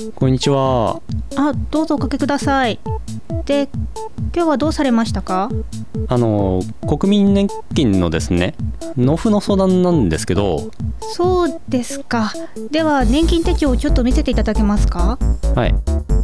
こんにちは。 どうぞおかけください。で、今日はどうされましたか？ 国民年金のですね、納付の相談なんですけど。 そうですか。では年金手帳をちょっと見せていただけますか？ はい。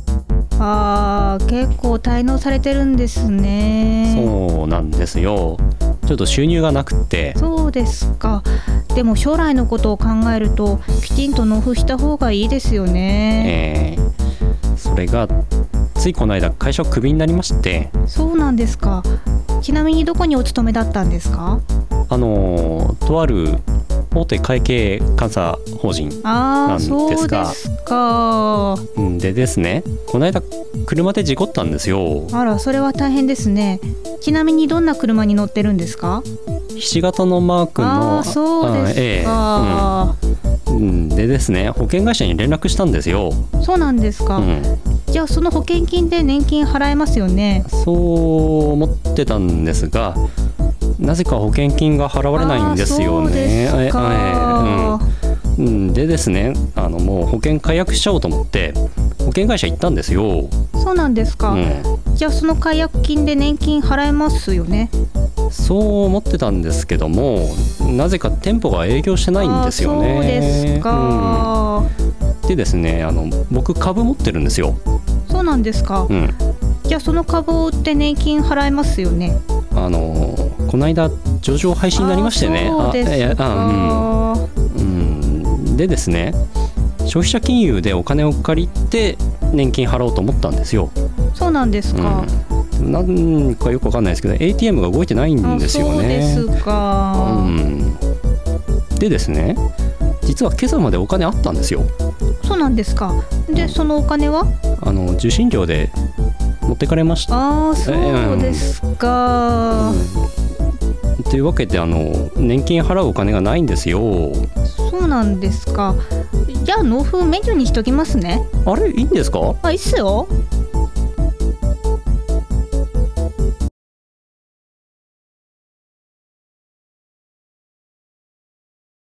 結構滞納されてるんですね。 そうなんですよ。ちょっと収入がなくて。 そうですか。でも将来のことを考えるときちんと納付した方がいいですよね。 それがついこの間会社をクビになりまして。 そうなんですか。ちなみにどこにお勤めだったんですか？ とある大手会計監査法人なんですが。 そうですか。 でですね、この間車で事故ったんですよ。 それは大変ですね。ちなみにどんな車に乗ってるんですか？ ひし形のマークの。 そうですか。 でですね、保険会社に連絡したんですよ。 そうなんですか。じゃあその保険金で年金払えますよね。 そう思ってたんですが、なぜか保険金が払われないんですよね。 そうですか。 でですね、もう保険解約しちゃおうと思って保険会社行ったんですよ。 そうなんですか。じゃあその解約金で年金払えますよね。 そう思ってたんですけども、なぜか店舗が営業してないんですよね。 そうですか。 でですね、僕株持ってるんですよ。 そうなんですか。じゃあその株を売って年金払えますよね。 この間上場廃止になりましてね。 そうですか。 でですね、消費者金融でお金を借りて年金払おうと思ったんですよ。 そうなんですか。 なんかよくわかんないですけど ATM が動いてないんですよね。 そうですか。 でですね、実は今朝までお金あったんですよ。 そうなんですか。で、そのお金は受信料で持ってかれました。 そうですか。 というわけで年金払うお金がないんですよ。 そうなんですか。じゃあ納付メニューにしときますね。 あれいいんですか？ いいっすよ。